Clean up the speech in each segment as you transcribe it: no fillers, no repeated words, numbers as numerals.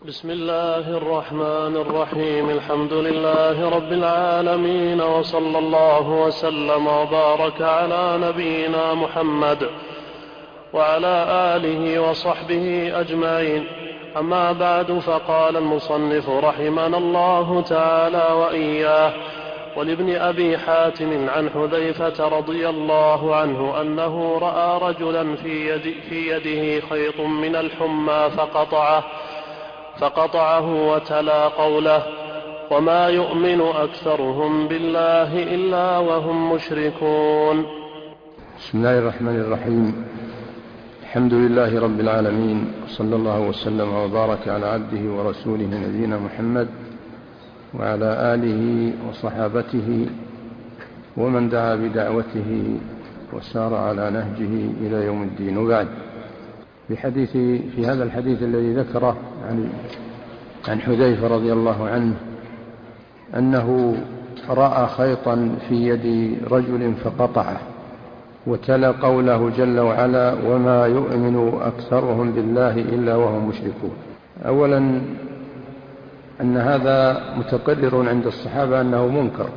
بسم الله الرحمن الرحيم. الحمد لله رب العالمين، وصلى الله وسلم وبارك على نبينا محمد وعلى آله وصحبه أجمعين. أما بعد، فقال المصنف رحمنا الله تعالى وإياه: ولابن أبي حاتم عن حذيفة رضي الله عنه أنه رأى رجلا في يده خيط من الحمى فقطعه وتلا قوله: وما يؤمن أكثرهم بالله إلا وهم مشركون. بسم الله الرحمن الرحيم. الحمد لله رب العالمين، صلى الله وسلم وبارك على عبده ورسوله نبينا محمد وعلى آله وصحابته ومن دعا بدعوته وسار على نهجه إلى يوم الدين. وبعد، في هذا الحديث الذي ذكره عن حذيفة رضي الله عنه أنه رأى خيطا في يد رجل فقطعه، وتلا قوله جل وعلا: وما يؤمن أكثرهم بالله إلا وهم مشركون. أولا، أن هذا متقرر عند الصحابة أنه منكر،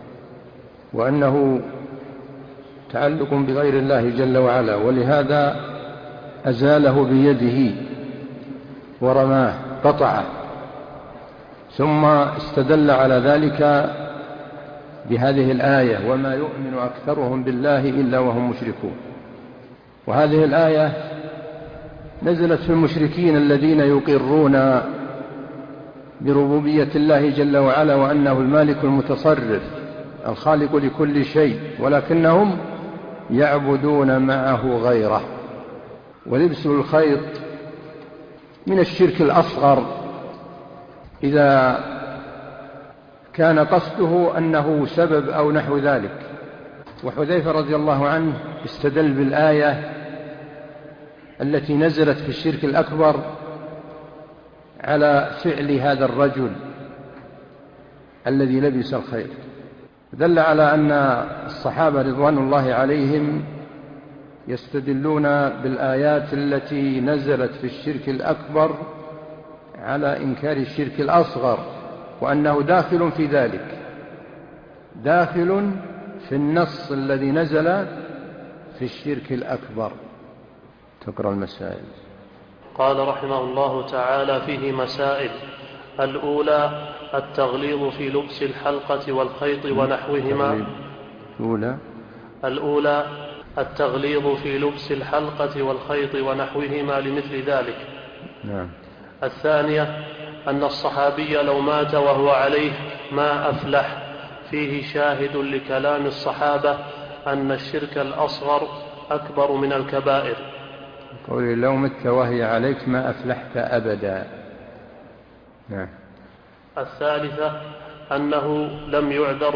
وأنه تعلق بغير الله جل وعلا، ولهذا أزاله بيده ورماه، قطعه، ثم استدل على ذلك بهذه الآية: وما يؤمن أكثرهم بالله إلا وهم مشركون. وهذه الآية نزلت في المشركين الذين يقرون بربوبية الله جل وعلا وأنه المالك المتصرف الخالق لكل شيء، ولكنهم يعبدون معه غيره. ولبس الخيط من الشرك الأصغر إذا كان قصده أنه سبب أو نحو ذلك. وحذيفة رضي الله عنه استدل بالآية التي نزلت في الشرك الأكبر على فعل هذا الرجل الذي لبس الخيط، دل على أن الصحابة رضوان الله عليهم يستدلون بالآيات التي نزلت في الشرك الأكبر على إنكار الشرك الأصغر، وأنه داخل في ذلك، داخل في النص الذي نزل في الشرك الأكبر. تقرأ المسائل. قال رحمه الله تعالى: فيه مسائل. الأولى: التغليظ في لبس الحلقة والخيط ونحوهما. الأولى: التغليظ في لبس الحلقة والخيط ونحوهما لمثل ذلك. نعم. الثانية: أن الصحابي لو مات وهو عليه ما أفلح. فيه شاهد لكلام الصحابة أن الشرك الأصغر أكبر من الكبائر. قولي: لو مت وهي عليك ما أفلحت أبدا. نعم. الثالثة: أنه لم يعذر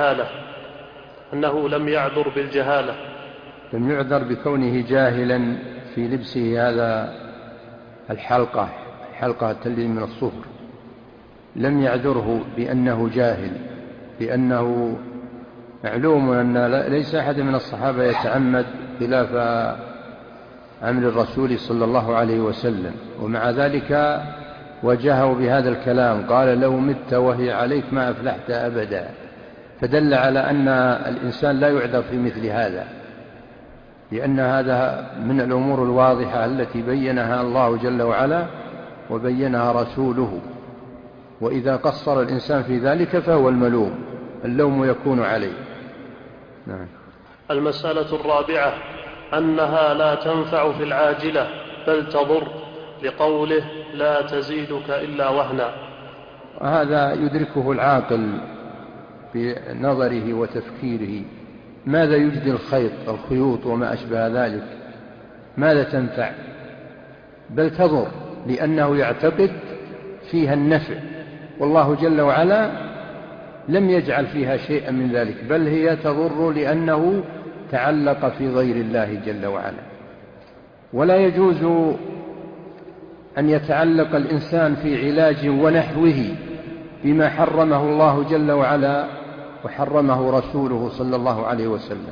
بالجهالة. لم يعذر بكونه جاهلا في لبسه هذا الحلقة التي من الصفر. لم يعذره بأنه جاهل، لأنه معلوم أن ليس أحد من الصحابة يتعمد خلاف أمر الرسول صلى الله عليه وسلم، ومع ذلك وجهه بهذا الكلام، قال: لو مت وهي عليك ما أفلحت أبدا. فدل على أن الإنسان لا يعذر في مثل هذا، لأن هذا من الأمور الواضحة التي بينها الله جل وعلا وبينها رسوله، وإذا قصر الإنسان في ذلك فهو الملوم، اللوم يكون عليه. نعم. المسألة الرابعة: أنها لا تنفع في العاجلة بل تضر، لقوله: لا تزيدك إلا وهنا. وهذا يدركه العاقل بنظره وتفكيره. ماذا يجدي الخيوط وما أشبه ذلك؟ ماذا تنفع؟ بل تضر، لأنه يعتقد فيها النفع، والله جل وعلا لم يجعل فيها شيئا من ذلك، بل هي تضر لأنه تعلق في غير الله جل وعلا. ولا يجوز أن يتعلق الإنسان في علاج ونحوه بما حرمه الله جل وعلا وحرمه رسوله صلى الله عليه وسلم.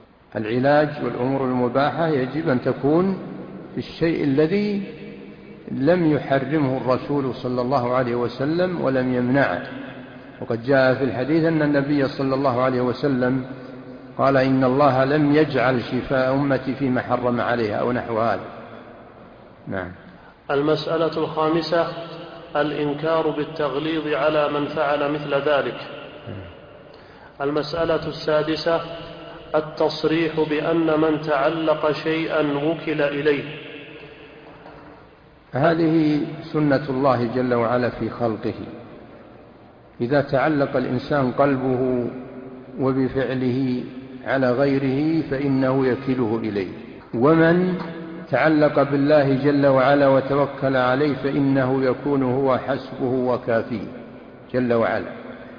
العلاج والأمور المباحة يجب أن تكون في الشيء الذي لم يحرمه الرسول صلى الله عليه وسلم ولم يمنعه. وقد جاء في الحديث أن النبي صلى الله عليه وسلم قال إن الله لم يجعل شفاء أمتي فيما حرم عليها أو نحو هذا. نعم. المسألة الخامسة الإنكار بالتغليظ على من فعل مثل ذلك. المسألة السادسة التصريح بأن من تعلق شيئا وكل إليه. هذه سنة الله جل وعلا في خلقه، إذا تعلق الإنسان قلبه وبفعله على غيره فإنه يكله إليه، ومن تعلق بالله جل وعلا وتوكل عليه فإنه يكون هو حسبه وكافيه جل وعلا،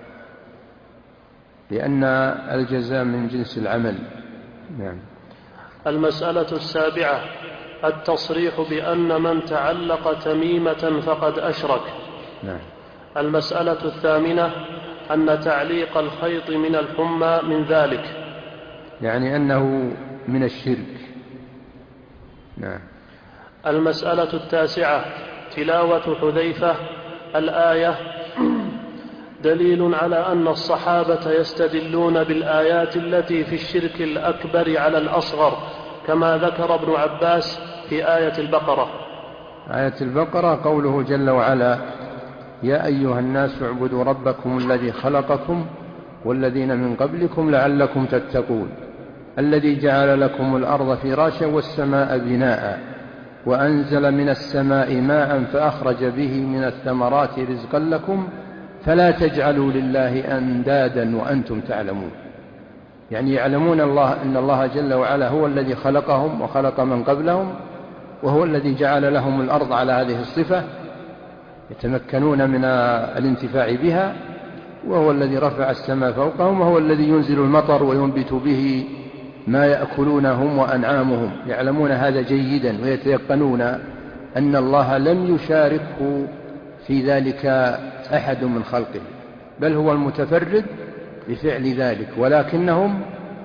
لأن الجزاء من جنس العمل. نعم. المسألة السابعة التصريح بأن من تعلق تميمة فقد أشرك. نعم. المسألة الثامنة أن تعليق الخيط من الحمى من ذلك، يعني أنه من الشرك. نعم. المسألة التاسعة تلاوة حذيفة الآية دليل على أن الصحابة يستدلون بالآيات التي في الشرك الأكبر على الأصغر، كما ذكر ابن عباس في آية البقرة. آية البقرة قوله جل وعلا يا أيها الناس اعبدوا ربكم الذي خلقكم والذين من قبلكم لعلكم تتقون الذي جعل لكم الأرض فراشا والسماء بناء وأنزل من السماء ماء فأخرج به من الثمرات رزقا لكم فلا تجعلوا لله أندادا وأنتم تعلمون. يعني يعلمون أن الله جل وعلا هو الذي خلقهم وخلق من قبلهم، وهو الذي جعل لهم الأرض على هذه الصفة يتمكنون من الانتفاع بها، وهو الذي رفع السماء فوقهم، وهو الذي ينزل المطر وينبت به ما يأكلونهم وأنعامهم. يعلمون هذا جيدا ويتيقنون أن الله لم يشاركه في ذلك أحد من خلقه، بل هو المتفرد بفعل ذلك، ولكنهم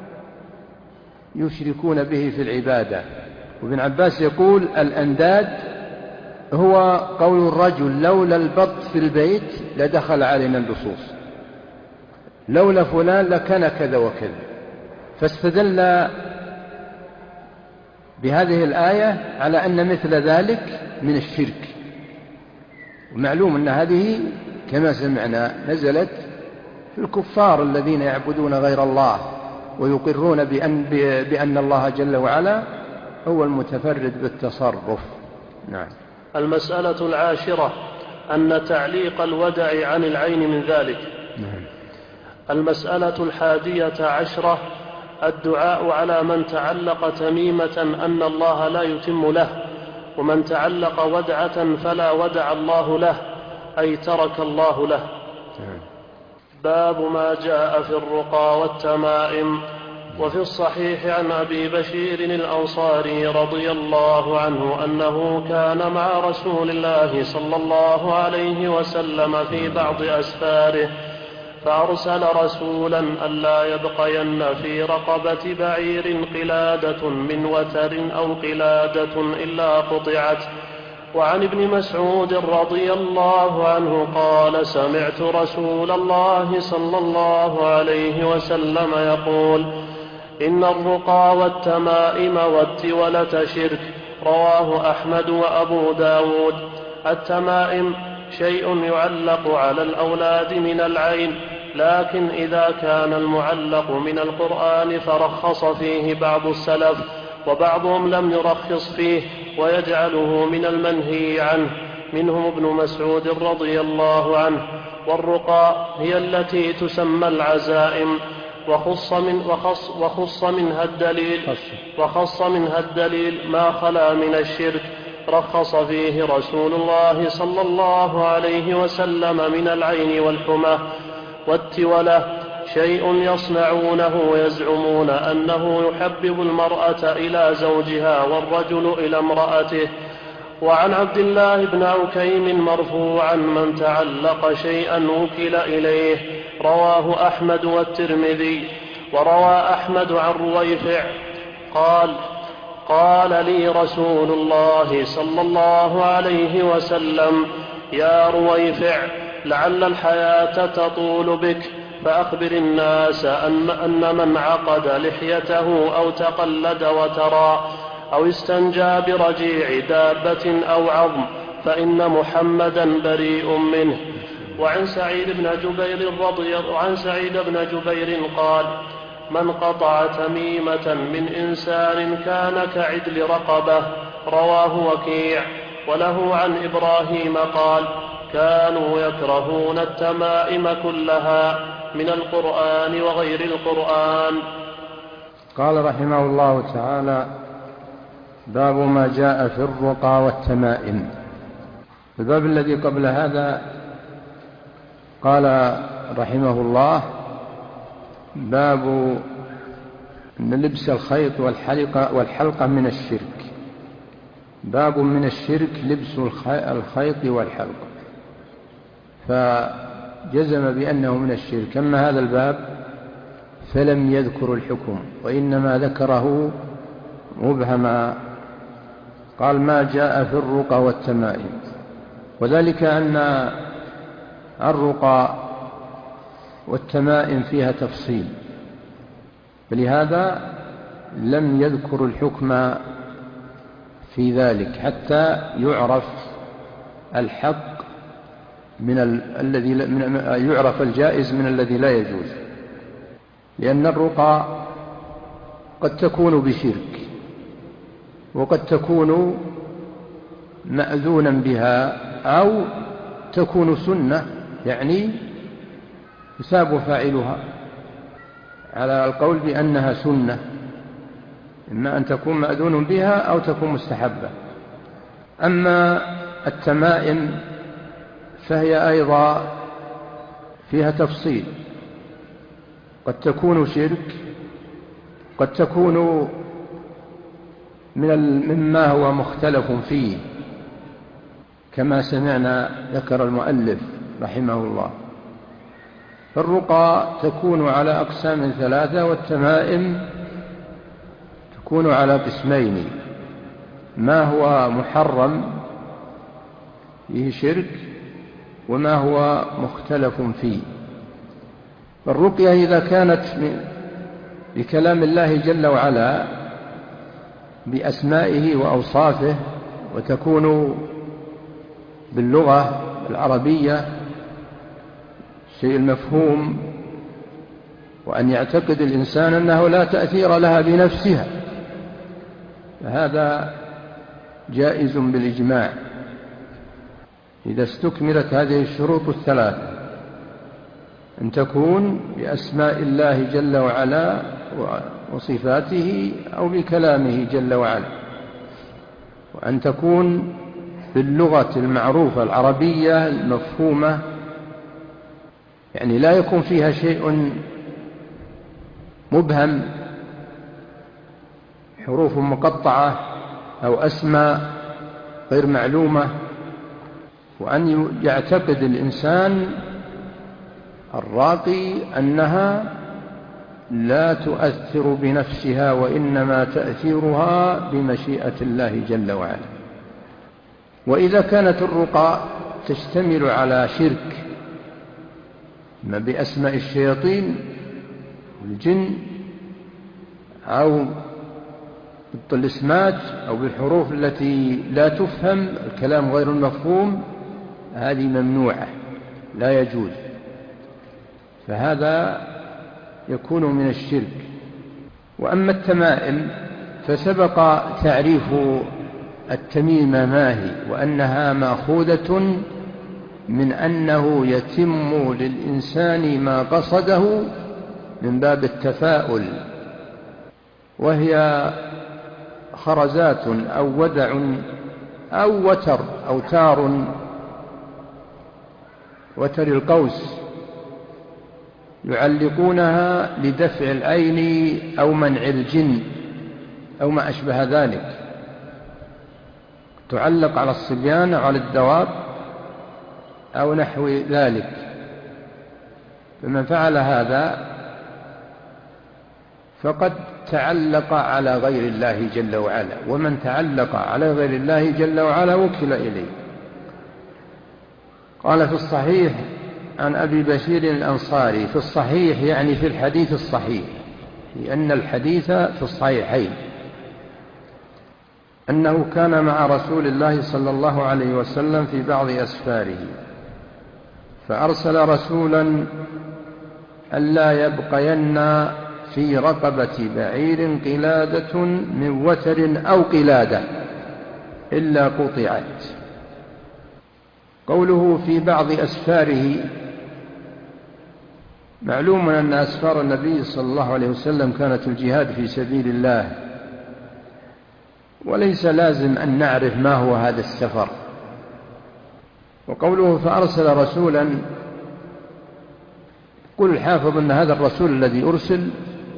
يشركون به في العبادة. وابن عباس يقول الأنداد هو قول الرجل لولا البط في البيت لدخل علينا اللصوص، لولا فلان لكان كذا وكذا. فاستدل بهذه الآية على أن مثل ذلك من الشرك. ومعلوم أن هذه كما سمعنا نزلت في الكفار الذين يعبدون غير الله ويقرون بأن الله جل وعلا هو المتفرد بالتصرف. نعم. المسألة العاشرة أن تعليق الودع عن العين من ذلك. نعم. المسألة الحادية عشرة الدعاء على من تعلق تميمة أن الله لا يتم له، ومن تعلق ودعة فلا ودع الله له، أي ترك الله له. باب ما جاء في الرقى والتمائم. وفي الصحيح عن أبي بشير الأنصاري رضي الله عنه أنه كان مع رسول الله صلى الله عليه وسلم في بعض أسفاره، فأرسل رسولا ألا يبقين في رقبة بعير قلادة من وتر أو قلادة إلا قطعت. وعن ابن مسعود رضي الله عنه قال سمعت رسول الله صلى الله عليه وسلم يقول إن الرقى والتمائم والتولة شرك. رواه أحمد وأبو داود. التمائم شيء يعلق على الأولاد من العين، لكن إذا كان المعلق من القرآن فرخص فيه بعض السلف، وبعضهم لم يرخص فيه ويجعله من المنهي عنه، منهم ابن مسعود رضي الله عنه. والرقى هي التي تسمى العزائم، وخص منها الدليل ما خلا من الشرك، رخص فيه رسول الله صلى الله عليه وسلم من العين والحمى. والتولة شيء يصنعونه ويزعمون أنه يحبب المرأة إلى زوجها والرجل إلى امرأته. وعن عبد الله بن عكيم مرفوعا من تعلق شيئا وكل إليه. رواه أحمد والترمذي. وروى أحمد عن رويفع قال قال لي رسول الله صلى الله عليه وسلم: يا رويفع، لعل الحياة تطول بك، فأخبر الناس أن من عقد لحيته أو تقلد وترى أو استنجى برجيع دابة أو عظم فإن محمدا بريء منه. وعن سعيد بن جبير قال: من قطع تميمة من إنسان كان كعدل رقبة. رواه وكيع. وله عن إبراهيم قال: كانوا يكرهون التمائم كلها من القرآن وغير القرآن. قال رحمه الله تعالى: باب ما جاء في الرقى والتمائم. الباب الذي قبل هذا قال رحمه الله: باب أن لبس الخيط والحلقة من الشرك. باب من الشرك لبس الخيط والحلقة، فجزم بأنه من الشرك. أما هذا الباب فلم يذكر الحكم، وإنما ذكره مبهما. قال: ما جاء في الرقى والتمائم. وذلك أن الرقى والتمائم فيها تفصيل، فلهذا لم يذكر الحكم في ذلك حتى يعرف الحق يعرف الجائز من الذي لا يجوز. لأن الرقى قد تكون بشرك، وقد تكون مأذونا بها، أو تكون سنة، يعني يثاب فاعلها على القول بأنها سنة، إما أن تكون مأذون بها أو تكون مستحبة. أما التمائم فهي أيضا فيها تفصيل، قد تكون شرك، قد تكون مما هو مختلف فيه، كما سمعنا ذكر المؤلف رحمه الله. فالرقى تكون على أقسام ثلاثة، والتمائم تكون على قسمين: ما هو محرم فيه شرك، وما هو مختلف فيه. الرقية إذا كانت بكلام الله جل وعلا بأسمائه وأوصافه، وتكون باللغة العربية شيء المفهوم، وأن يعتقد الإنسان أنه لا تأثير لها بنفسها، فهذا جائز بالإجماع إذا استكملت هذه الشروط الثلاثة: أن تكون بأسماء الله جل وعلا وصفاته أو بكلامه جل وعلا، وأن تكون باللغة المعروفة العربية المفهومة، يعني لا يكون فيها شيء مبهم، حروف مقطعة أو أسماء غير معلومة. وأن يعتقد الإنسان الراقي أنها لا تؤثر بنفسها، وإنما تأثيرها بمشيئة الله جل وعلا. وإذا كانت الرقى تشتمل على شرك، ما بأسماء الشياطين والجن، أو بالطلسمات، أو بالحروف التي لا تفهم، الكلام غير المفهوم، هذه ممنوعة لا يجوز، فهذا يكون من الشرك. وأما التمائم فسبق تعريف التميمة ما هي، وأنها مأخوذة من أنه يتم للإنسان ما قصده من باب التفاؤل، وهي خرزات أو ودع أو وتر أو وتر القوس يعلقونها لدفع العين أو منع الجن أو ما أشبه ذلك، تعلق على الصبيان أو على الدواب أو نحو ذلك. فمن فعل هذا فقد تعلق على غير الله جل وعلا، ومن تعلق على غير الله جل وعلا وكل إليه. قال في الصحيح عن أبي بشير الأنصاري، في الصحيح يعني في الحديث الصحيح، لأن الحديث في الصحيحين، أنه كان مع رسول الله صلى الله عليه وسلم في بعض أسفاره، فأرسل رسولا ألا يبقين في رقبة بعير قلادة من وتر أو قلادة إلا قطعت. قوله في بعض أسفاره، معلوم أن أسفار النبي صلى الله عليه وسلم كانت الجهاد في سبيل الله، وليس لازم أن نعرف ما هو هذا السفر. وقوله فأرسل رسولا، قل الحافظ أن هذا الرسول الذي أرسل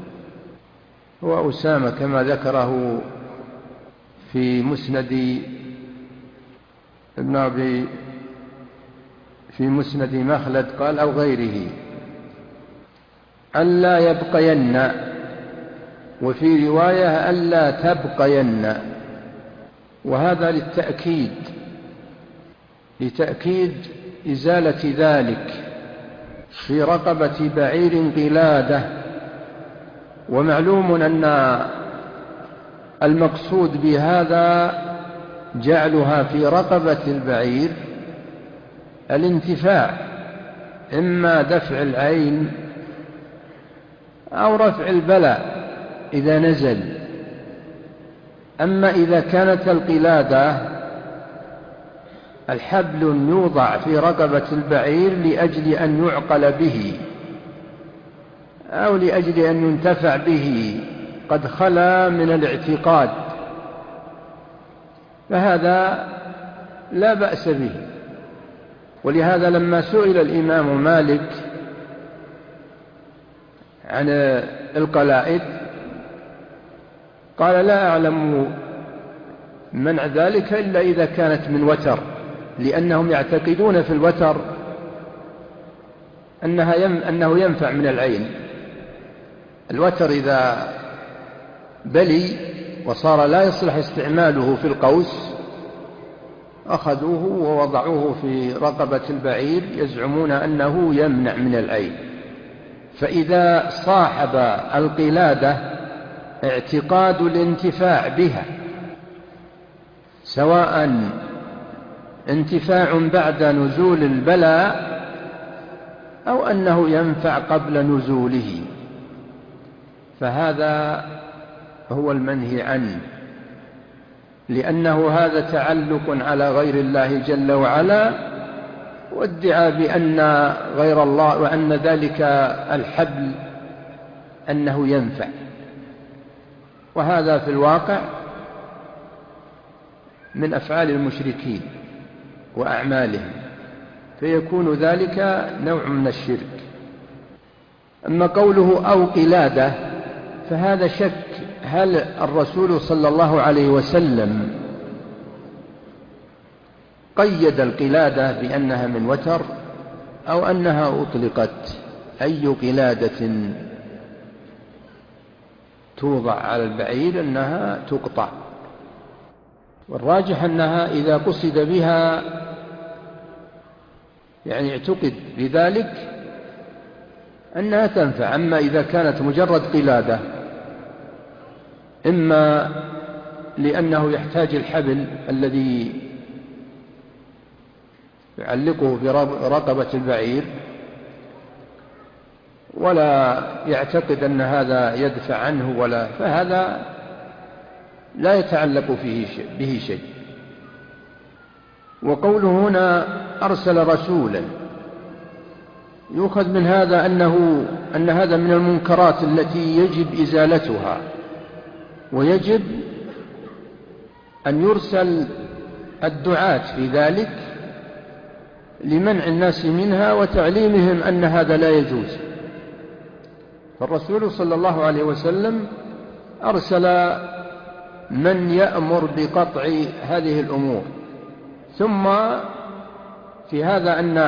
هو أسامة، كما ذكره في مسند ابن أبي في مسند مخلد قال أو غيره ألا يبقين، وفي رواية ألا تبقين، وهذا لتأكيد إزالة ذلك في رقبة بعير قلادة. ومعلوم أن المقصود بهذا جعلها في رقبة البعير الانتفاع، إما دفع العين أو رفع البلاء إذا نزل. أما إذا كانت القلادة الحبل يوضع في رقبة البعير لأجل أن يعقل به أو لأجل أن ينتفع به، قد خلا من الاعتقاد، فهذا لا بأس به. ولهذا لما سئل الإمام مالك عن القلائد قال لا أعلم منع ذلك إلا إذا كانت من وتر، لأنهم يعتقدون في الوتر أنه ينفع من العين. الوتر إذا بلي وصار لا يصلح استعماله في القوس أخذوه ووضعوه في رقبة البعير، يزعمون أنه يمنع من العين. فإذا صاحب القلادة اعتقاد الانتفاع بها، سواء انتفاع بعد نزول البلاء أو أنه ينفع قبل نزوله، فهذا هو المنهي عنه، لأنه هذا تعلق على غير الله جل وعلا، وادعى بأن غير الله وأن ذلك الحبل أنه ينفع، وهذا في الواقع من أفعال المشركين وأعمالهم، فيكون ذلك نوع من الشرك. أما قوله أو قلادة فهذا شك، هل الرسول صلى الله عليه وسلم قيد القلادة بأنها من وتر أو أنها أطلقت؟ أي قلادة توضع على البعير أنها تقطع، والراجح أنها إذا قصد بها يعني اعتقد بذلك أنها تنفع. أما إذا كانت مجرد قلادة، إما لأنه يحتاج الحبل الذي يعلقه في رقبة البعير ولا يعتقد أن هذا يدفع عنه، فهذا لا يتعلق به شيء. وقوله هنا أرسل رسولا، يؤخذ من هذا أن هذا من المنكرات التي يجب إزالتها، ويجب أن يرسل الدعاة في ذلك لمنع الناس منها وتعليمهم أن هذا لا يجوز. فالرسول صلى الله عليه وسلم أرسل من يأمر بقطع هذه الأمور. ثم في هذا أن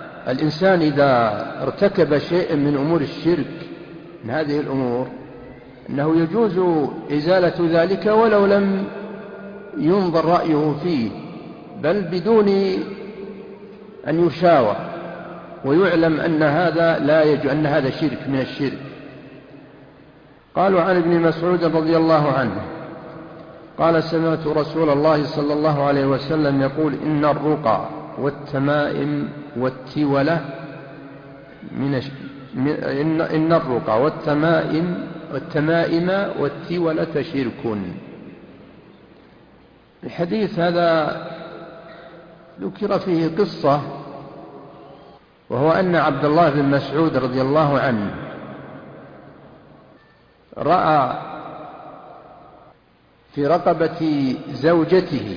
الإنسان إذا ارتكب شيء من أمور الشرك من هذه الأمور أنه يجوز إزالة ذلك ولو لم ينظر رأيه فيه، بل بدون أن يشاور ويعلم أن هذا لا يجوز، أن هذا شرك من الشرك. قالوا عن ابن مسعود رضي الله عنه قال: سمعت رسول الله صلى الله عليه وسلم يقول: إن الرقى والتمائم والتولة إن الرقى والتمائم والتولة شرك. الحديث هذا ذكر فيه قصة، وهو أن عبد الله بن مسعود رضي الله عنه رأى في رقبة زوجته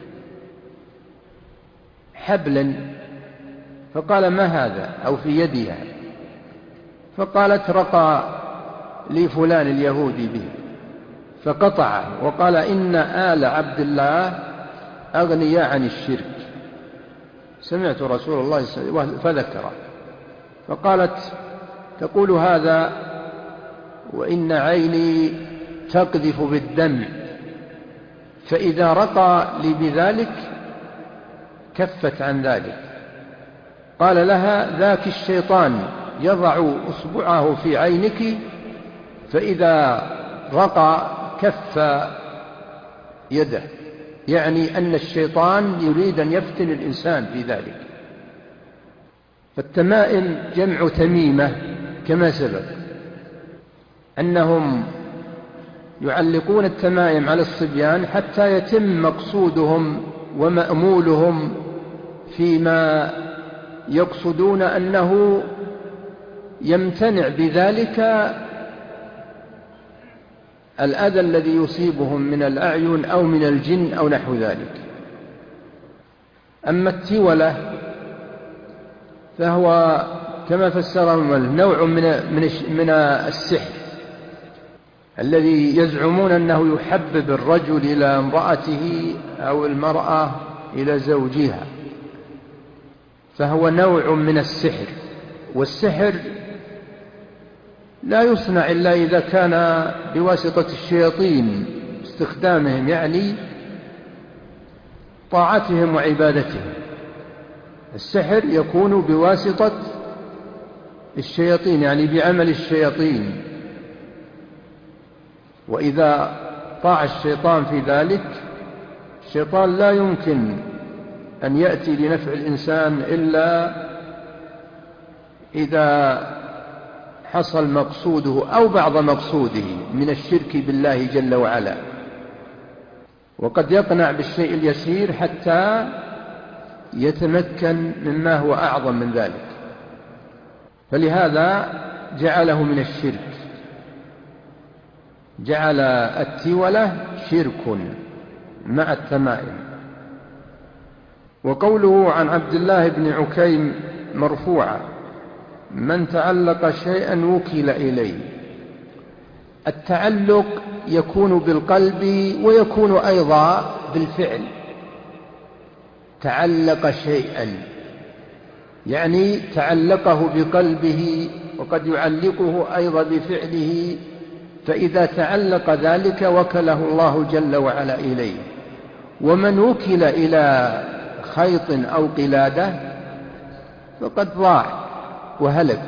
حبلا، فقال: ما هذا؟ أو في يدها، فقالت: رقى لي فلان اليهودي به، فقطع وقال: إن آل عبد الله أغنياء عن الشرك. سمعت رسول الله صلى الله عليه وسلم فذكره، فقالت: تقول هذا وإن عيني تقذف بالدم، فإذا رقى لي بذلك كفت عن ذلك. قال لها: ذاك الشيطان يضع أصبعه في عينك، فإذا رقى كف يده، يعني أن الشيطان يريد أن يفتن الإنسان في ذلك. فالتمائم جمع تميمة كما سبق، أنهم يعلقون التمائم على الصبيان حتى يتم مقصودهم ومأمولهم فيما يقصدون أنه يمتنع بذلك الأذى الذي يصيبهم من الأعين أو من الجن أو نحو ذلك. أما التولة فهو كما فسره نوع من السحر الذي يزعمون أنه يحبب الرجل إلى امرأته أو المرأة إلى زوجها، فهو نوع من السحر. والسحر لا يصنع إلا إذا كان بواسطة الشياطين استخدامهم، يعني طاعتهم وعبادتهم. السحر يكون بواسطة الشياطين، يعني بعمل الشياطين، وإذا طاع الشيطان في ذلك، الشيطان لا يمكن أن يأتي لنفع الإنسان إلا إذا حصل مقصوده أو بعض مقصوده من الشرك بالله جل وعلا، وقد يقنع بالشيء اليسير حتى يتمكن مما هو أعظم من ذلك، فلهذا جعله من الشرك، جعل التولة شرك مع التمائم. وقوله عن عبد الله بن عكيم مرفوعا: من تعلق شيئا وكل إليه. التعلق يكون بالقلب ويكون أيضا بالفعل. تعلق شيئا يعني تعلقه بقلبه، وقد يعلقه أيضا بفعله، فإذا تعلق ذلك وكله الله جل وعلا إليه. ومن وكل إلى خيط أو قلادة فقد ضاع وهلك.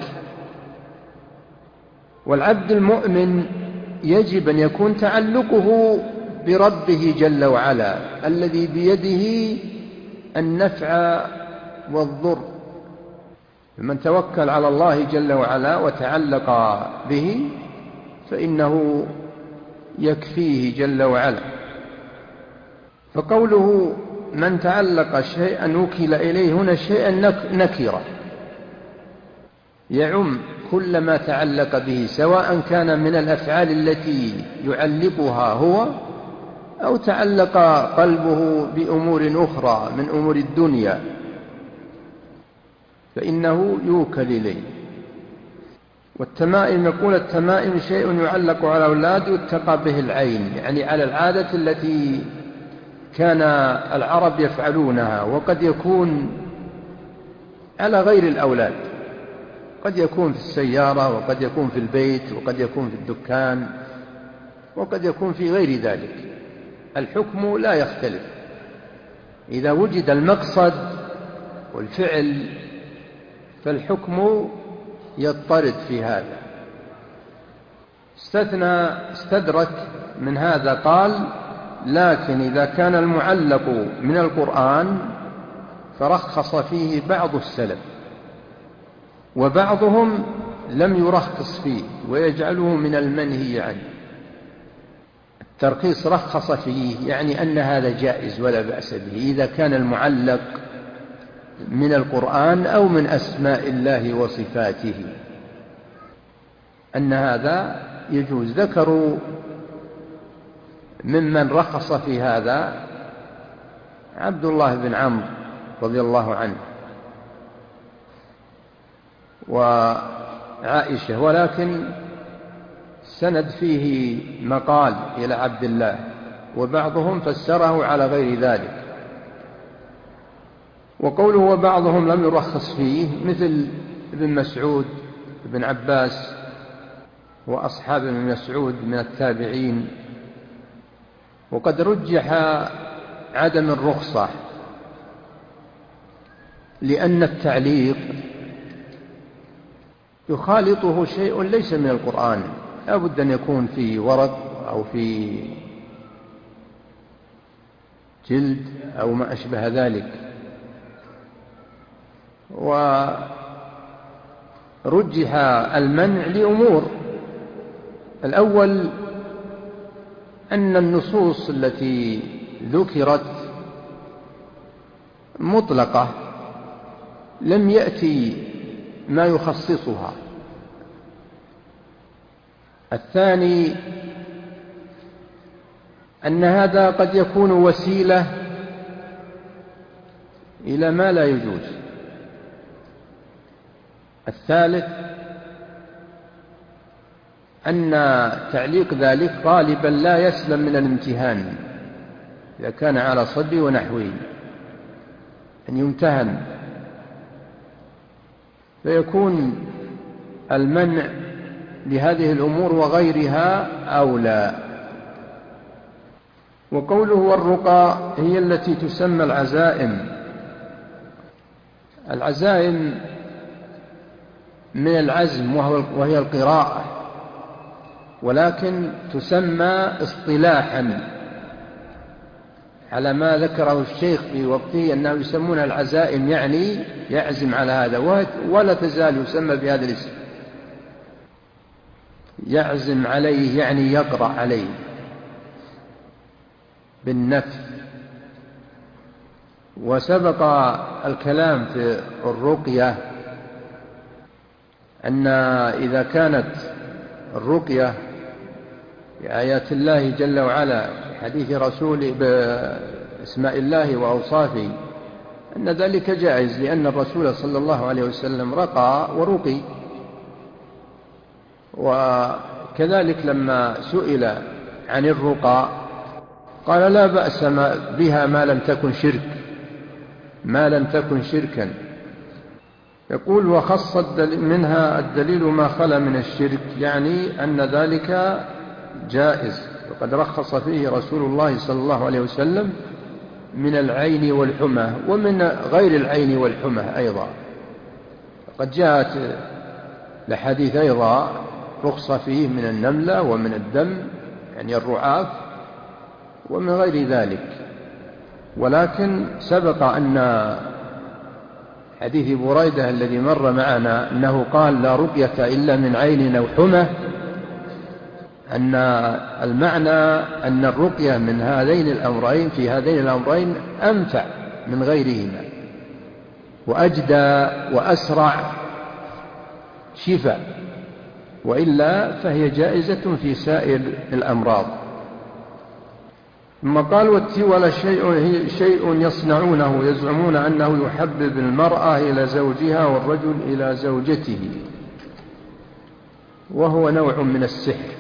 والعبد المؤمن يجب أن يكون تعلقه بربه جل وعلا الذي بيده النفع والضر. من توكل على الله جل وعلا وتعلق به فإنه يكفيه جل وعلا. فقوله من تعلق شيئا وكل إليه هنا شيئا نكرة، يعم كل ما تعلق به، سواء كان من الأفعال التي يعلقها هو أو تعلق قلبه بأمور أخرى من أمور الدنيا، فإنه يوكل إليه. والتمائم يقول التمائم شيء يعلق على الأولاد يتقى به العين، يعني على العادة التي كان العرب يفعلونها، وقد يكون على غير الأولاد، قد يكون في السيارة، وقد يكون في البيت، وقد يكون في الدكان، وقد يكون في غير ذلك. الحكم لا يختلف إذا وجد المقصد والفعل، فالحكم يضطرد في هذا. استدرك من هذا قال: لكن إذا كان المعلق من القرآن فرخص فيه بعض السلف، وبعضهم لم يرخص فيه ويجعله من المنهي عنه. الترخيص رخص فيه يعني أن هذا جائز ولا بأس به إذا كان المعلق من القرآن أو من أسماء الله وصفاته، أن هذا يجوز. ذكروا ممن رخص في هذا عبد الله بن عمرو رضي الله عنه وعائشة، ولكن سند فيه مقال إلى عبد الله، وبعضهم فسره على غير ذلك. وقوله وبعضهم لم يرخص فيه مثل ابن مسعود، ابن عباس، وأصحاب ابن مسعود من التابعين. وقد رجح عدم الرخصة لأن التعليق يخالطه شيء ليس من القرآن، لا بد أن يكون في ورق أو في جلد أو ما أشبه ذلك. ورجح المنع لأمور: الأول أن النصوص التي ذكرت مطلقة لم يأتي ما يخصصها. الثاني أن هذا قد يكون وسيلة إلى ما لا يجوز. الثالث أن تعليق ذلك غالبا لا يسلم من الامتهان إذا كان على صبي ونحوه، أن يمتهن، فيكون المنع لهذه الأمور وغيرها أولى. وقوله والرقى هي التي تسمى العزائم. العزائم من العزم وهي القراءة، ولكن تسمى اصطلاحا على ما ذكره الشيخ في وقته أنه يسمونها العزائم، يعني يعزم على هذا، ولا تزال يسمى بهذا الاسم. يعزم عليه يعني يقرأ عليه بالنفس. وسبق الكلام في الرقية أن إذا كانت الرقية بآيات الله جل وعلا في حديث رسوله بأسماء الله وأوصافه أن ذلك جائز، لأن الرسول صلى الله عليه وسلم رقى ورقي. وكذلك لما سئل عن الرقى قال لا بأس بها ما لم تكن شرك، ما لم تكن شركا. يقول وخص منها الدليل ما خلا من الشرك، يعني أن ذلك جائز، وقد رخص فيه رسول الله صلى الله عليه وسلم من العين والحمى ومن غير العين والحمى أيضا. قد جاءت الحديث أيضا رخص فيه من النملة ومن الدم يعني الرعاف ومن غير ذلك. ولكن سبق أن حديث بريدة الذي مر معنا أنه قال لا رقية إلا من عين أو حمى، أن المعنى أن الرقية من هذين الأمرين في هذين الأمرين أنفع من غيرهما وأجدى وأسرع شفاء، وإلا فهي جائزة في سائر الأمراض. ثم قال والتولى شيء يصنعونه يزعمون أنه يحبب المرأة إلى زوجها والرجل إلى زوجته، وهو نوع من السحر.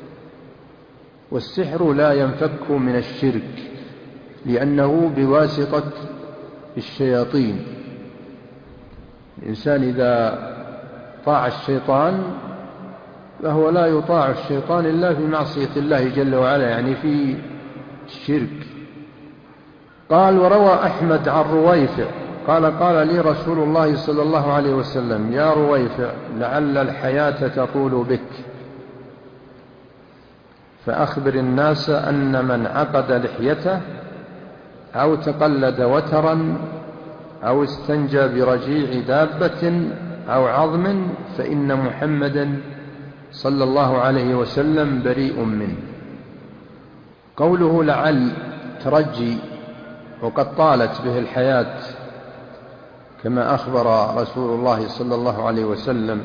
والسحر لا ينفك من الشرك لأنه بواسطة الشياطين. الإنسان إذا طاع الشيطان فهو لا يطاع الشيطان إلا في معصية الله جل وعلا، يعني في الشرك. قال: وروى أحمد عن رويفع قال لي رسول الله صلى الله عليه وسلم: يا رويفع، لعل الحياة تطول بك، فأخبر الناس أن من عقد لحيته أو تقلد وترا أو استنجى برجيع دابة أو عظم فإن محمدا صلى الله عليه وسلم بريء منه. قوله لعل ترجي، وقد طالت به الحياة كما أخبر رسول الله صلى الله عليه وسلم،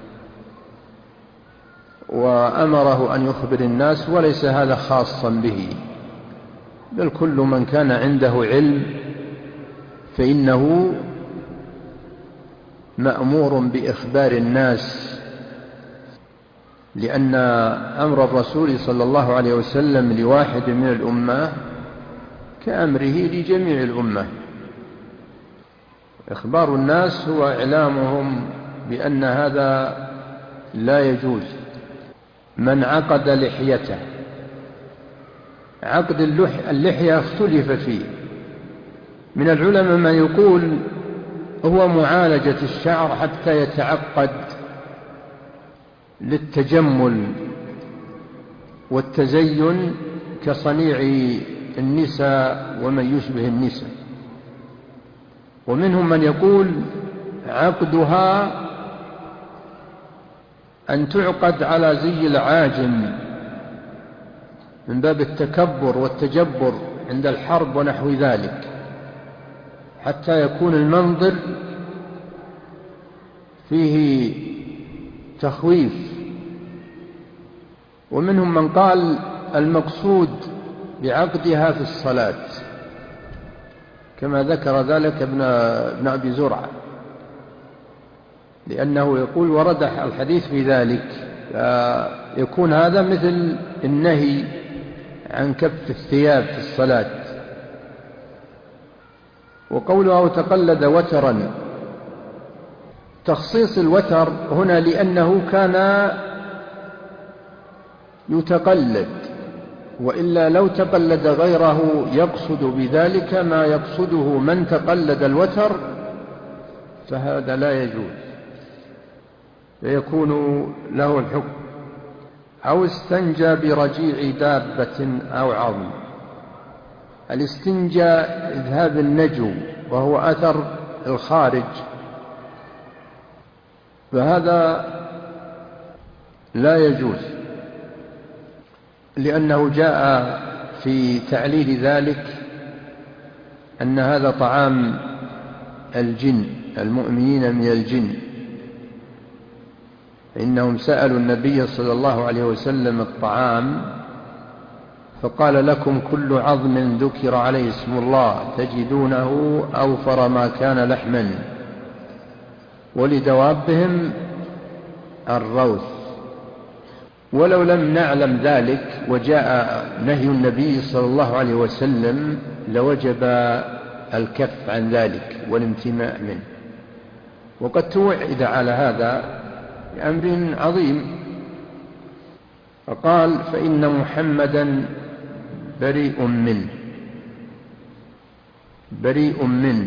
وأمره أن يخبر الناس، وليس هذا خاصا به، بل كل من كان عنده علم فإنه مأمور بإخبار الناس، لأن أمر الرسول صلى الله عليه وسلم لواحد من الأمة كأمره لجميع الأمة. إخبار الناس هو إعلامهم بأن هذا لا يجوز. من عقد لحيته، عقد اللحية اختلف فيه، من العلماء من يقول هو معالجة الشعر حتى يتعقد للتجمل والتزين كصنيع النساء ومن يشبه النساء، ومنهم من يقول عقدها أن تعقد على زي العاجم من باب التكبر والتجبر عند الحرب ونحو ذلك، حتى يكون المنظر فيه تخويف. ومنهم من قال المقصود بعقدها في الصلاة، كما ذكر ذلك ابن أبي زرعة، لأنه يقول ورد الحديث في ذلك، فيكون هذا مثل النهي عن كف الثياب في الصلاة. وقوله تقلد وترا، تخصيص الوتر هنا لأنه كان يتقلد، وإلا لو تقلد غيره يقصد بذلك ما يقصده من تقلد الوتر فهذا لا يجوز، فيكون له الحكم. أو استنجى برجيع دابة أو عظم. الاستنجاء إذهاب النجو وهو أثر الخارج، فهذا لا يجوز، لأنه جاء في تعليل ذلك أن هذا طعام الجن، المؤمنين من الجن، إنهم سألوا النبي صلى الله عليه وسلم الطعام فقال لكم كل عظم ذكر عليه اسم الله تجدونه أوفر ما كان لحما، ولدوابهم الروث. ولو لم نعلم ذلك وجاء نهي النبي صلى الله عليه وسلم لوجب الكف عن ذلك والامتناع منه، وقد توعد على هذا بأمر عظيم. فقال فإن محمدا بريء منه. بريء منه،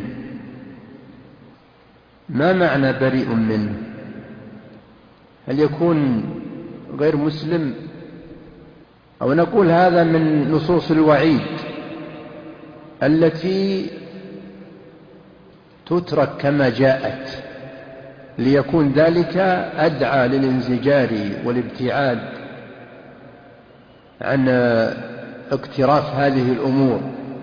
ما معنى بريء منه؟ هل يكون غير مسلم، أو نقول هذا من نصوص الوعيد التي تترك كما جاءت، ليكون ذلك أدعى للانزجار والابتعاد عن اقتراف هذه الأمور.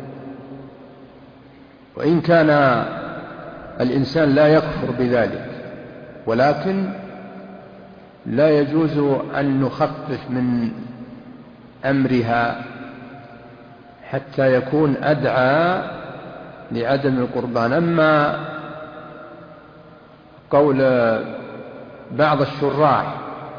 وإن كان الإنسان لا يكفر بذلك، ولكن لا يجوز أن نخفف من أمرها حتى يكون أدعى لعدم القربان. أما قول بعض الشراح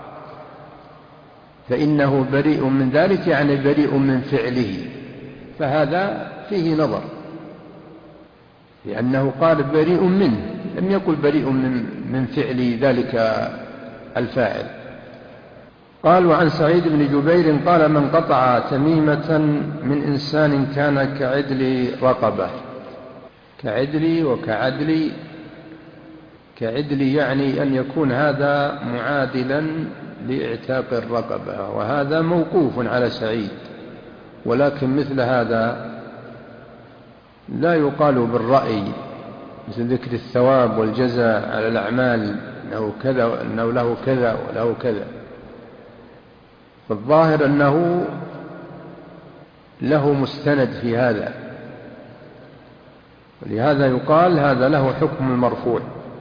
فإنه بريء من ذلك، يعني بريء من فعله، فهذا فيه نظر، لأنه قال بريء منه، لم يقل بريء من فعل ذلك الفاعل. قال: وعن سعيد بن جبير قال: من قطع تميمة من إنسان كان كعدل رقبة. كعدل وكعدل. كعدل يعني أن يكون هذا معادلا لإعتاق الرقبة، وهذا موقوف على سعيد، ولكن مثل هذا لا يقال بالرأي، مثل ذكر الثواب والجزاء على الأعمال أنه كذا، أنه له كذا وله كذا. فالظاهر أنه له مستند في هذا، ولهذا يقال هذا له حكم المرفوع.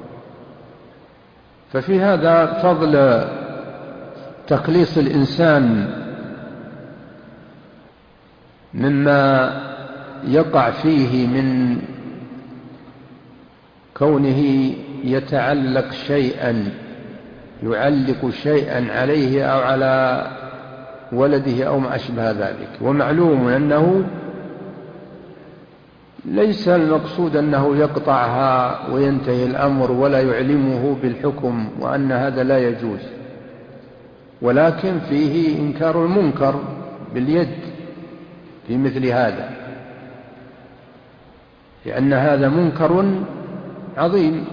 ففي هذا فضل تخليص الإنسان مما يقع فيه من كونه يتعلق شيئا، يعلق شيئا عليه أو على ولده أو ما أشبه ذلك. ومعلوم أنه ليس المقصود أنه يقطعها وينتهي الأمر ولا يعلمه بالحكم وأن هذا لا يجوز، ولكن فيه إنكار المنكر باليد في مثل هذا، لأن هذا منكر عظيم،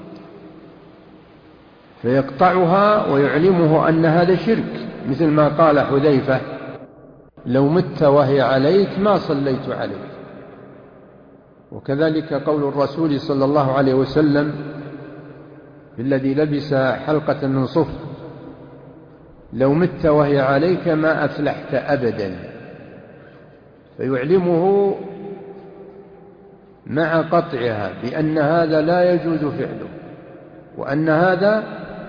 فيقطعها ويعلمه أن هذا شرك، مثل ما قال حذيفة: لو مت وهي عليك ما صليت عليك. وكذلك قول الرسول صلى الله عليه وسلم الذي لبس حلقة من صفر: لو مت وهي عليك ما أفلحت أبدا. فيعلمه مع قطعها بأن هذا لا يجوز فعله، وأن هذا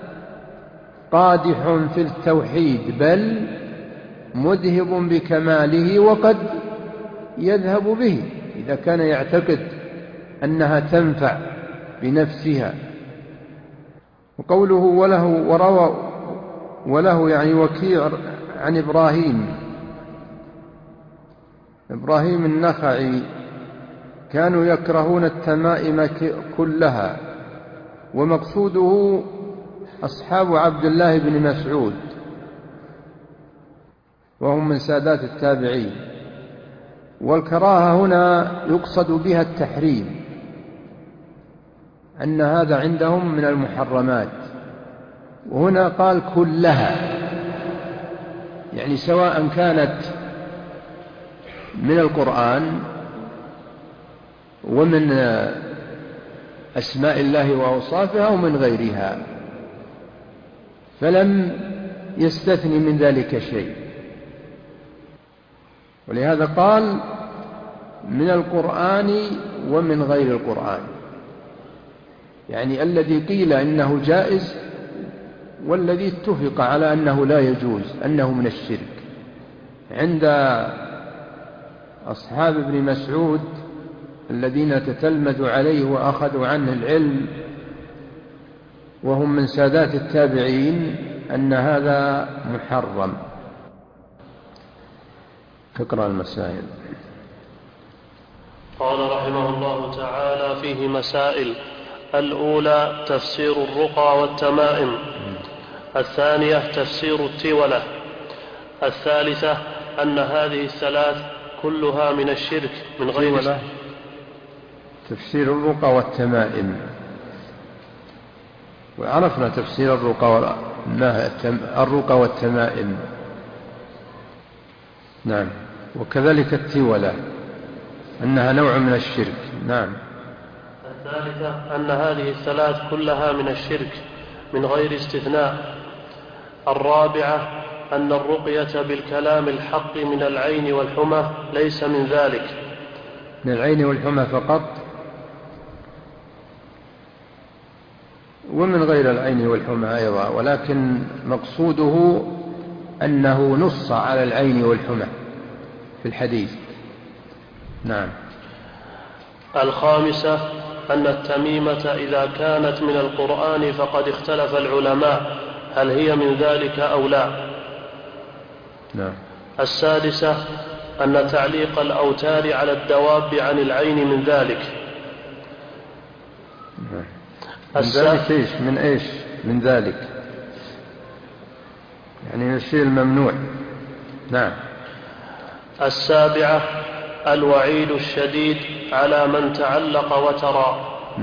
قادح في التوحيد، بل مذهب بكماله، وقد يذهب به إذا كان يعتقد أنها تنفع بنفسها. وقوله وله يعني وكيع عن إبراهيم النخعي: كانوا يكرهون التمائم كلها، ومقصوده أصحاب عبد الله بن مسعود، وهم من سادات التابعين. والكراهة هنا يقصد بها التحريم، أن هذا عندهم من المحرمات. وهنا قال كلها، يعني سواء كانت من القرآن ومن أسماء الله وأوصافها أو من غيرها، فلم يستثني من ذلك شيء. ولهذا قال من القرآن ومن غير القرآن، يعني الذي قيل إنه جائز والذي اتفق على أنه لا يجوز، أنه من الشرك. عند أصحاب ابن مسعود الذين تتلمذوا عليه وأخذوا عنه العلم وهم من سادات التابعين أن هذا محرم. تقرأ المسائل. قال رحمه الله تعالى: فيه مسائل. الأولى تفسير الرقى والتمائم. الثانية تفسير التولة. الثالثة أن هذه الثلاث كلها من الشرك من غير تفسير الرقى والتمائم. وعرفنا تفسير الرقى والتمائم. نعم. وكذلك التولة أنها نوع من الشرك. نعم. الثالثة أن هذه الثلاث كلها من الشرك من غير استثناء. الرابعة أن الرقية بالكلام الحق من العين والحمى ليس من ذلك. من العين والحمى فقط، ومن غير العين والحمى أيضا، ولكن مقصوده أنه نص على العين والحمى في الحديث. نعم. الخامسة أن التميمة إذا كانت من القرآن فقد اختلف العلماء هل هي من ذلك أو لا. نعم. السادسة أن تعليق الأوتار على الدواب عن العين من ذلك. من ذلك إيش؟ من إيش؟ من ذلك يعني الشيء الممنوع. نعم. 7 الوعيد الشديد على من تعلق وترى.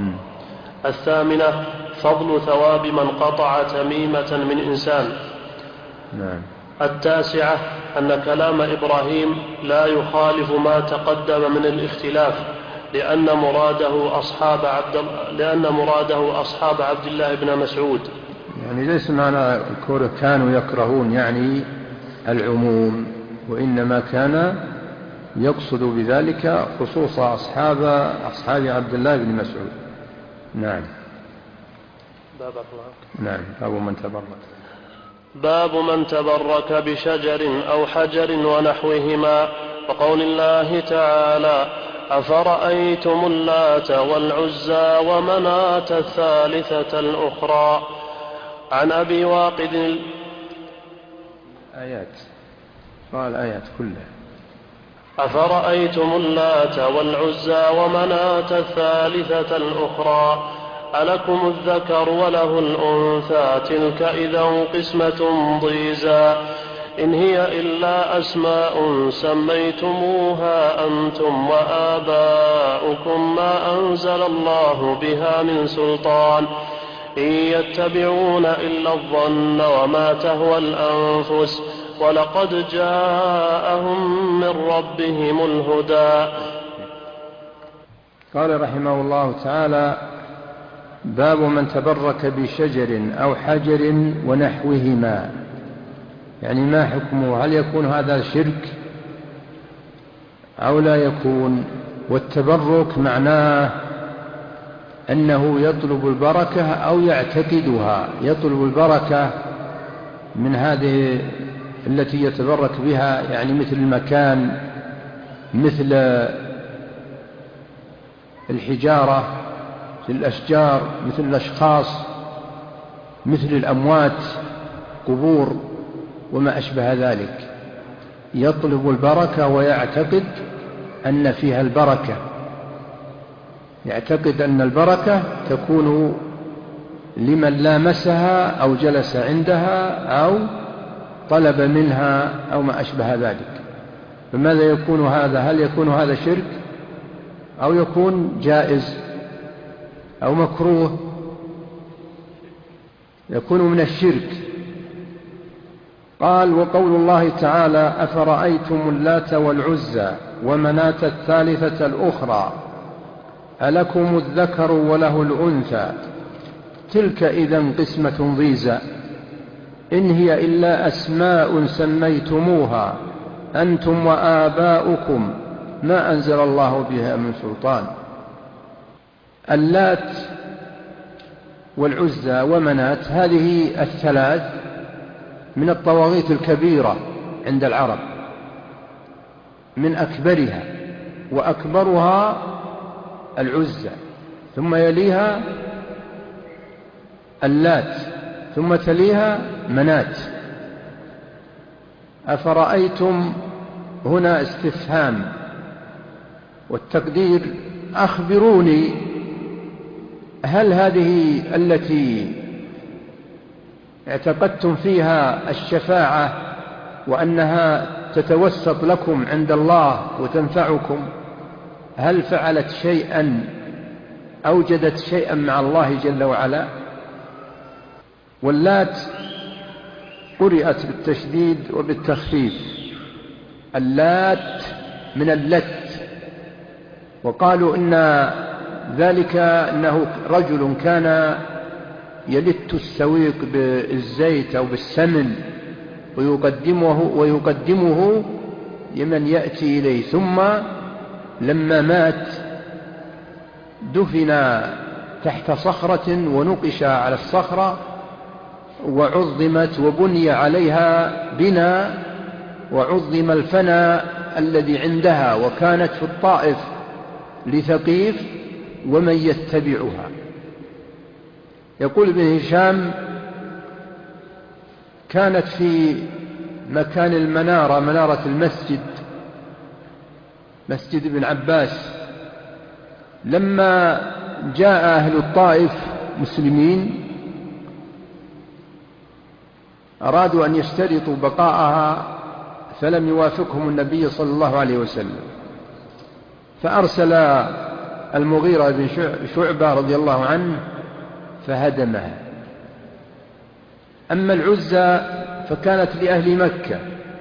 8 فضل ثواب من قطع تميمة من إنسان. نعم. 9 أن كلام إبراهيم لا يخالف ما تقدم من الاختلاف لأن مراده أصحاب عبد الله بن مسعود. يعني ليس معنى كانوا يكرهون يعني العموم، وإنما كان يقصد بذلك خصوص أصحاب عبد الله بن مسعود. نعم. نعم. باب من تبرك بشجر أو حجر ونحوهما، وقول الله تعالى: أفرأيتم اللات والعزى ومناة الثالثة الأخرى. عن أبي واقد آيات، قال آيات كلها. أفرأيتم اللات والعزى ومناة الثالثة الأخرى ألكم الذكر وله الأنثى تلك إذا قسمة ضيزى إن هي إلا أسماء سميتموها أنتم وآباؤكم ما أنزل الله بها من سلطان إن يتبعون إلا الظن وما تهوى الأنفس ولقد جاءهم من ربهم الهدى. قال رحمه الله تعالى: باب من تبرك بشجر أو حجر ونحوهما، يعني ما حكمه؟ هل يكون هذا شرك أو لا يكون؟ والتبرك معناه أنه يطلب البركة أو يعتقدها، يطلب البركة من هذه التي يتبرك بها، يعني مثل المكان، مثل الحجارة، مثل الأشجار، مثل الأشخاص، مثل الأموات، قبور وما أشبه ذلك. يطلب البركة ويعتقد أن فيها البركة، يعتقد أن البركة تكون لمن لامسها أو جلس عندها أو طلب منها أو ما أشبه ذلك. فماذا يكون هذا؟ هل يكون هذا شرك أو يكون جائز أو مكروه؟ يكون من الشرك. قال: وقول الله تعالى: أفرأيتم اللات والعزى ومناة الثالثة الأخرى ألكم الذكر وله الأنثى تلك إذا قسمة ضيزى إن هي إلا أسماء سميتموها أنتم وآباؤكم ما أنزل الله بها من سلطان. اللات والعزى ومناة هذه الثلاث من الطواغيت الكبيرة عند العرب، من أكبرها، وأكبرها العزى، ثم يليها اللات، ثم تليها مناة. أفرأيتم هنا استفهام، والتقدير: أخبروني، هل هذه التي اعتقدتم فيها الشفاعة وأنها تتوسط لكم عند الله وتنفعكم، هل فعلت شيئا، أوجدت شيئا مع الله جل وعلا؟ واللات قرئت بالتشديد وبالتخفيف، اللات من اللت، وقالوا إن ذلك أنه رجل كان يلت السويق بالزيت أو بالسمن ويقدمه لمن يأتي إليه، ثم لما مات دفن تحت صخرة ونقش على الصخرة وعظمت وبني عليها بناء وعظم الفناء الذي عندها، وكانت في الطائف لثقيف ومن يتبعها. يقول ابن هشام: كانت في مكان المنارة، منارة المسجد، مسجد ابن عباس، لما جاء أهل الطائف مسلمين أرادوا أن يشترطوا بقاءها فلم يوافقهم النبي صلى الله عليه وسلم، فأرسل المغيرة بن شعبة رضي الله عنه فهدمها. أما العزى فكانت لأهل مكة،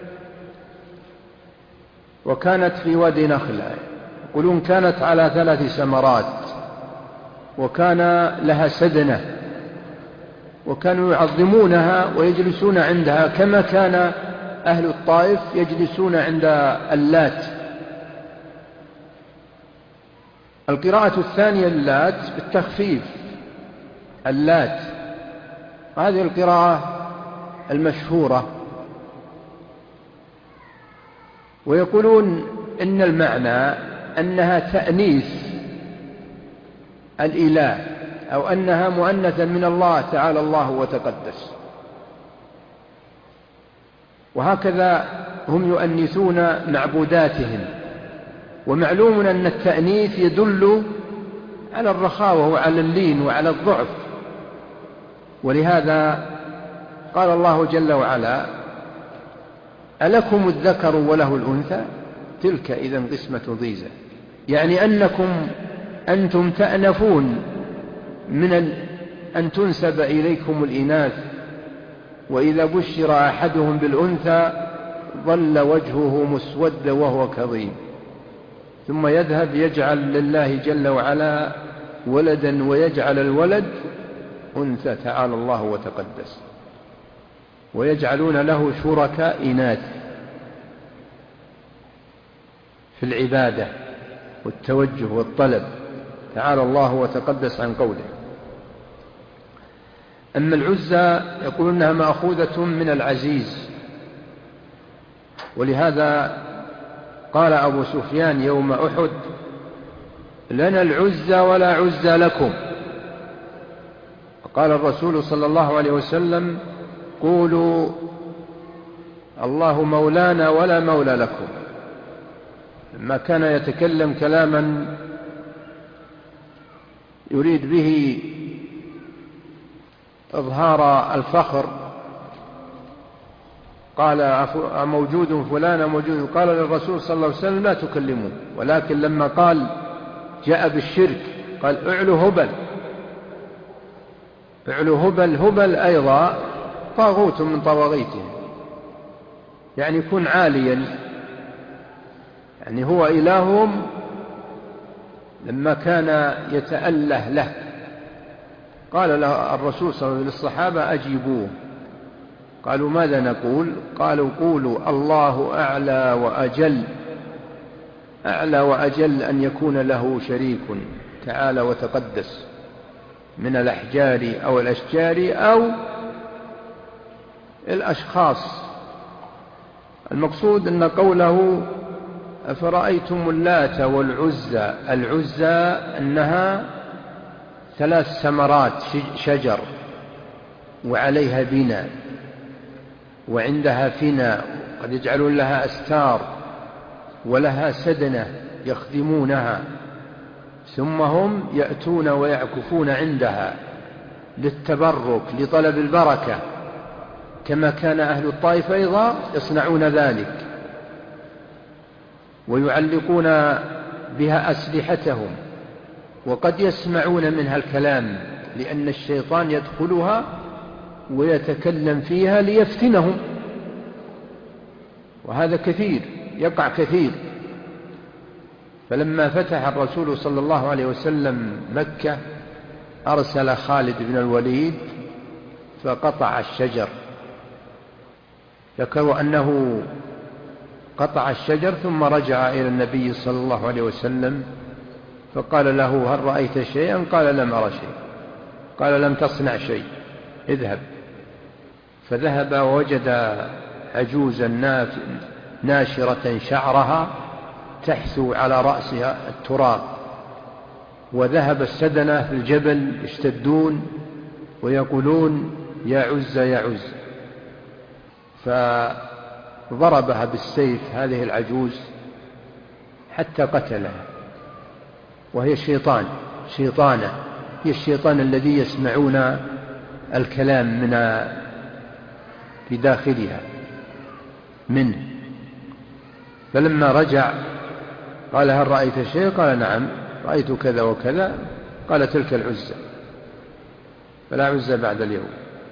وكانت في وادي نخلة، يقولون كانت على 3 سمرات، وكان لها سدنة، وكانوا يعظمونها ويجلسون عندها كما كان أهل الطائف يجلسون عند اللات. القراءة الثانية اللات بالتخفيف، اللات، هذه القراءة المشهورة. ويقولون إن المعنى أنها تأنيث الإله، أو أنها مؤنثة من الله تعالى الله وتقدس، وهكذا هم يؤنثون معبوداتهم. ومعلوم أن التأنيث يدل على الرخاوة وعلى اللين وعلى الضعف، ولهذا قال الله جل وعلا: ألكم الذكر وله الأنثى تلك إذا قسمة ضيزى، يعني أنتم تأنفون من أن تنسب إليكم الإناث، وإذا بشر أحدهم بالأنثى ظل وجهه مسودا وهو كظيم، ثم يذهب يجعل لله جل وعلا ولدا ويجعل الولد أنثى تعالى الله وتقدس، ويجعلون له شركاء إناث في العبادة والتوجه والطلب، تعالى الله وتقدس عن قوله. أما العزى يقول إنها مأخوذة من العزيز، ولهذا قال أبو سفيان يوم أحد: لنا العزى ولا عزى لكم. قال الرسول صلى الله عليه وسلم: قولوا الله مولانا ولا مولى لكم. لما كان يتكلم كلاما يريد به إظهار الفخر، قال: موجود فلان موجود، قال للرسول صلى الله عليه وسلم: لا تكلموا. ولكن لما قال جاء بالشرك قال: اعلو هبل. اعلو هبل، هبل أيضا طاغوت من طواغيته، يعني يكون عاليا، يعني هو إلههم. لما كان يتأله له قال له الرسول صلى الله عليه وسلم للصحابة: أجيبوه. قالوا: ماذا نقول؟ قالوا: قولوا الله أعلى وأجل، أعلى وأجل أن يكون له شريك تعالى وتقدس من الأحجار أو الأشجار أو الأشخاص. المقصود أن قوله: أفرأيتم اللات والعزى، العزى أنها 3 سمرات شجر وعليها بناء، وعندها فناء، قد يجعلون لها أستار ولها سدنة يخدمونها، ثم هم يأتون ويعكفون عندها للتبرك لطلب البركة، كما كان أهل الطائف أيضا يصنعون ذلك، ويعلقون بها أسلحتهم، وقد يسمعون منها الكلام، لأن الشيطان يدخلها ويتكلم فيها ليفتنهم، وهذا كثير، يقع كثير. فلما فتح الرسول صلى الله عليه وسلم مكة أرسل خالد بن الوليد فقطع الشجر، ذكروا أنه قطع الشجر ثم رجع إلى النبي صلى الله عليه وسلم فقال له: هل رأيت شيئا؟ قال: لم أرى شيء. قال: لم تصنع شيء، اذهب. فذهب ووجد عجوزا ناشرة شعرها تحثو على رأسها التراب، وذهب السدنة في الجبل يشتدون ويقولون: يا عز يا عز. فضربها بالسيف هذه العجوز حتى قتلها، وهي شيطانة، هي الشيطان الذي يسمعون الكلام في داخلها منه. فلما رجع قال: هل رأيت شيء؟ قال: نعم، رأيت كذا وكذا. قال: تلك العزة، فلا عزة بعد اليوم.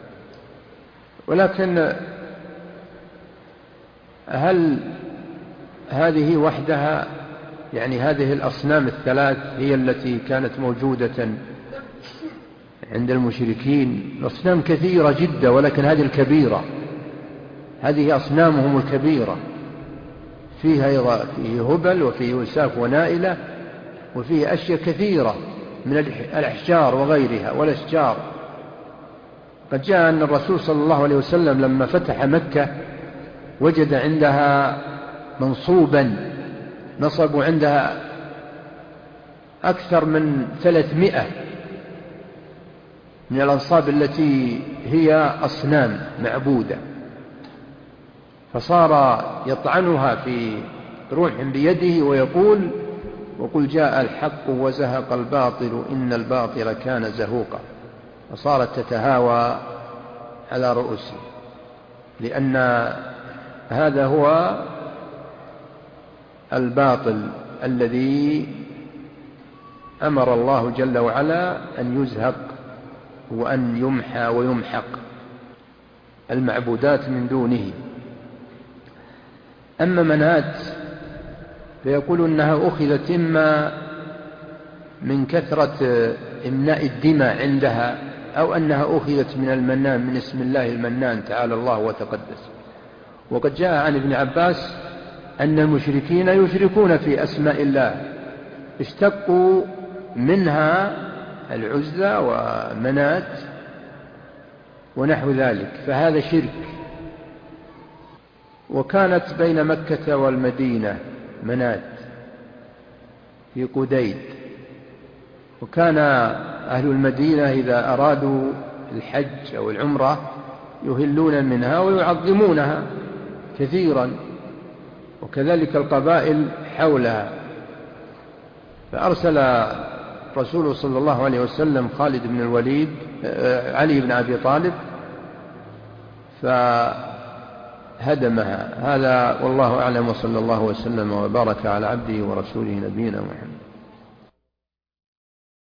ولكن هل هذه وحدها، يعني هذه الأصنام الثلاث هي التي كانت موجودة عند المشركين؟ الأصنام كثيرة جدا، ولكن هذه الكبيرة، هذه أصنامهم الكبيرة. فيها أيضا فيه هبل وفيه وساف ونائلة وفيه أشياء كثيرة من الأحجار وغيرها والأشجار. قد جاء أن الرسول صلى الله عليه وسلم لما فتح مكة وجد عندها منصوبا، نصبوا عندها أكثر من 300 من الأنصاب التي هي أصنام معبودة، فصار يطعنها في روح بيده ويقول: وقل جاء الحق وزهق الباطل إن الباطل كان زهوقا. فصارت تتهاوى على رؤوسه، لأن هذا هو الباطل الذي أمر الله جل وعلا أن يزهق وأن يمحى ويمحق المعبودات من دونه. أما منات فيقول أنها أخذت إما من كثرة إمناء الدماء عندها، أو أنها أخذت من المنان، من اسم الله المنان تعالى الله وتقدس. وقد جاء عن ابن عباس أن المشركين يشركون في أسماء الله، اشتقوا منها العزى ومنات ونحو ذلك، فهذا شرك. وكانت بين مكة والمدينة منات في قديد، وكان أهل المدينة إذا أرادوا الحج أو العمرة يهلون منها ويعظمونها كثيرا، وكذلك القبائل حولها. فأرسل رسول صلى الله عليه وسلم خالد بن الوليد علي بن أبي طالب فهدمها. هذا والله أعلم، وصلى الله وسلم وبارك على عبده ورسوله نبينا محمد.